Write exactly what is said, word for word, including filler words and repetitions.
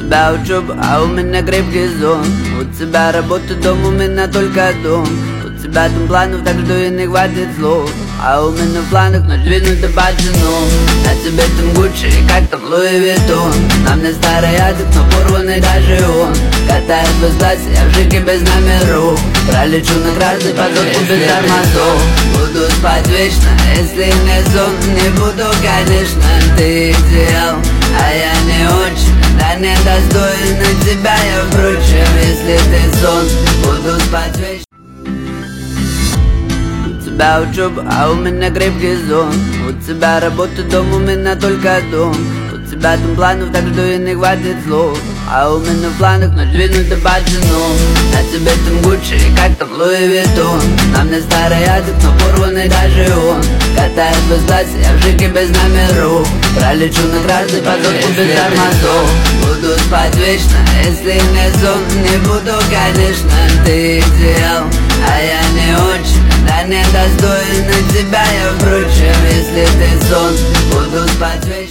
тебя учеба, а у меня крепкий сон. У тебя работа, дом, у меня только дом. У тебя там планов, так что и не хватит слов. А у меня в планах ночь двинуть до баджину. На тебе там Гуччи, как там Луи Виттон. На мне старый язык, но порванный даже он. Катает в эстасе, я в жиге без номеров. Пролечу на красный подводку без тормозов. Буду спать вечно, если не сон. Не буду, конечно, ты идеал, а я не очень, да не достойна тебя я, впрочем, если ты сон. Буду спать вечно. У тебя учеба, а у меня крепкий сон. У тебя работа, дом, у меня только дом. У тебя там планов, так что и не хватит слов. А у меня в планах ночь двинуть до баджину. На тебе там Гуччи, как там Луи Виттон. На мне старый язык, но порванный даже он. Катает в эстасе, я в жиге без номеров. Пролечу на красный подводку без тормозов. Буду спать вечно, если не сон. Не буду, конечно, ты идеал, а я не очень, да не достойна тебя я, впрочем, если ты сон. Буду спать вечно.